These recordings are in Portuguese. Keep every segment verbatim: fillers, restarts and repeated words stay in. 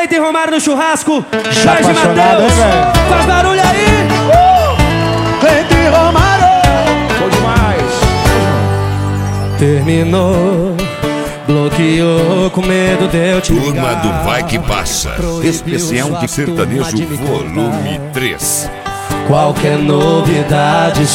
Cleiton e Romário no churrasco. Jorge apaixonado, Matheus, hein, velho? faz barulho aí. uh! Cleiton e Romário. Bom demais. Terminou, bloqueou com medo de eu te ligar. Turma do Vai Que Passa. Especial de sertanejo volume três. Qualquer novidade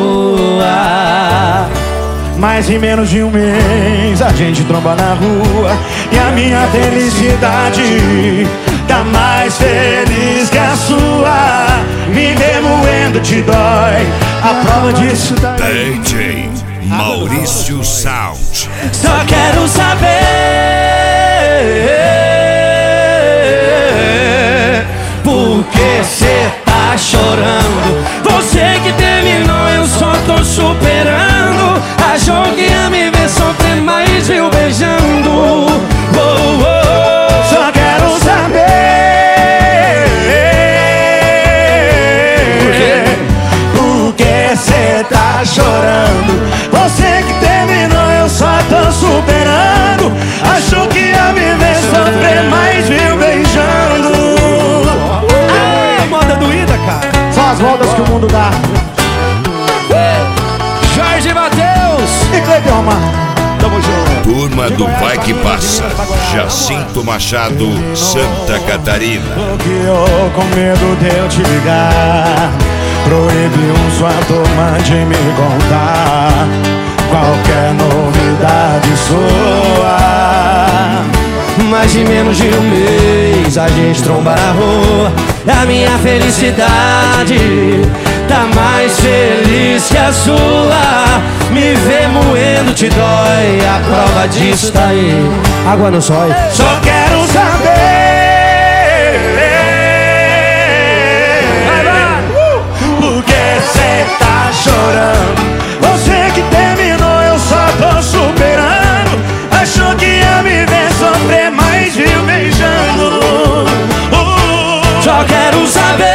sua. Mas em menos de um mês a gente tromba na rua e a minha felicidade tá mais feliz que a sua. Me ver moendo te dói, a prova disso tá D J Maurício Sound. Só quero saber por que cê tá chorando. Você que terminou, eu só tô superando. Achou que ia me ver sofrer, mas viu beijando. Oh, oh. Só quero saber por que cê tá chorando. Você que terminou, eu só tô superando. Achou que ia me ver sofrer, mas viu beijando. Ah, moda doída, cara. São as voltas que o mundo dá. Jorge Matheus E Cleiton Romário. Tamo junto. Turma do Vai Que Passa. Jacinto Machado, Santa Catarina. Bloqueou com medo de eu te ligar. Proibiu sua turma de me contar qualquer novidade sua. mais de menos de um mês a gente tromba na rua. A minha felicidade tá mais feliz que a sua. Me ver moendo te dói, a prova disso tá aí. Água no sol. Só quero saber Vai, vai. por que cê tá chorando. Você que terminou, eu só tô superando. Achou que ia me ver sofrer, mas viu beijando. uh, Só quero saber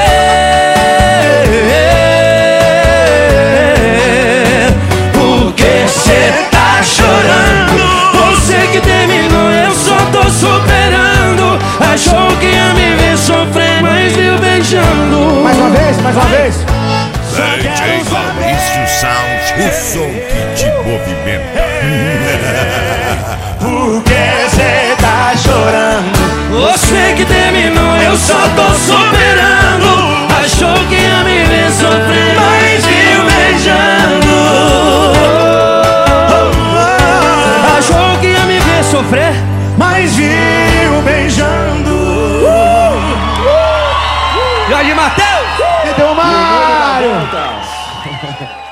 por que cê tá chorando. Você que terminou, eu só tô superando. Achou que ia me ver sofrer, mas viu beijando. Mais uma vez, mais uma vez. D J Maurício Sound, o som que te movimenta. Por que cê tá chorando? Você que terminou, eu só tô superando. Achou que ia me ver sofrer, mas viu beijando. Achou que ia me ver sofrer, Mas viu beijando. Jorge Matheus. E deu Mário.